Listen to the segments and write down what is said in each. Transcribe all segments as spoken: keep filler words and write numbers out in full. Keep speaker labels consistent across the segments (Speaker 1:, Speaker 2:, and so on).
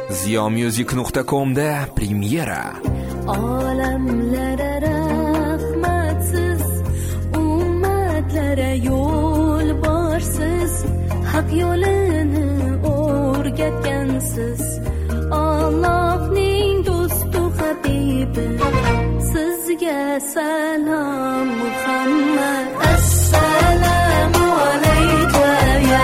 Speaker 1: ziyomusic nuqta com da premyera.
Speaker 2: Olamlara rahmatsiz, ummatlara yo'l borsiz, haq yo'lini o'rgatgansiz. Allohning do'stu habibi, sizga salom Muhammad. Assalomu alayka ya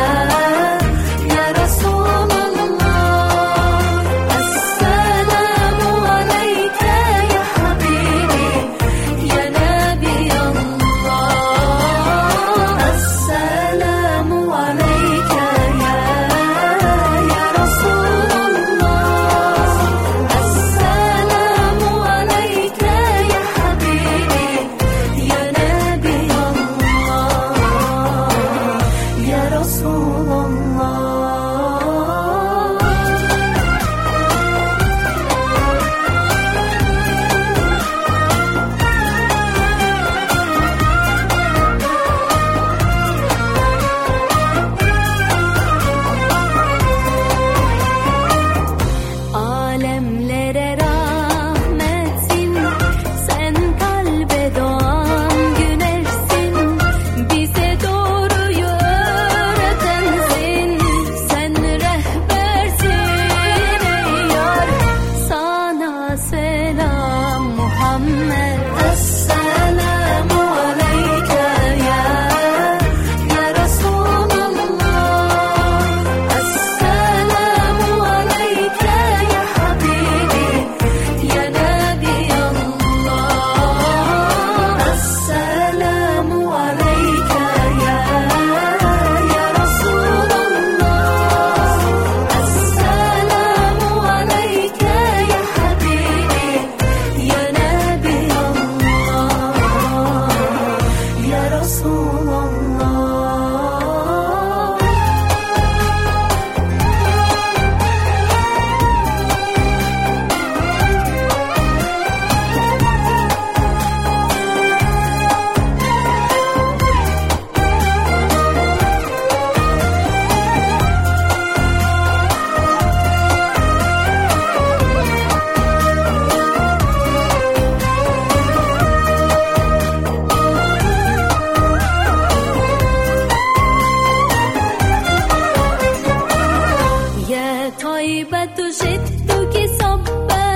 Speaker 2: طيبة جدك صبا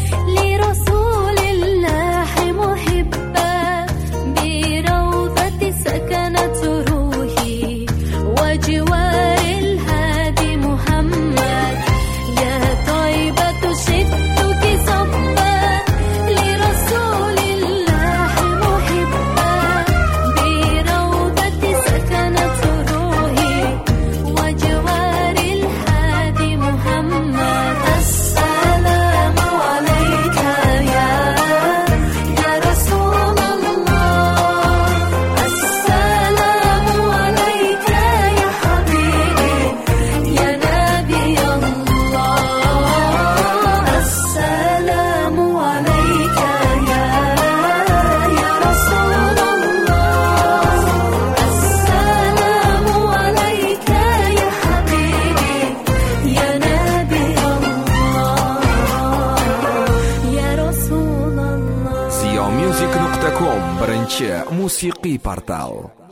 Speaker 2: لرسول الله محبا بروضة سكنت روحي وجوار الهادي محمد. يا طيبة جدك صبا لرسول الله محبا بروضة سكنت روحي وجوار الهادي محمد. السلام عليك يا يا رسول الله. السلام عليك يا حبيبي يا نبي الله. السلام عليك يا يا رسول الله. السلام عليك يا حبيبي يا نبي الله يا رسول الله.
Speaker 1: ziyomusic nuqta com birinchi musiqiy portal.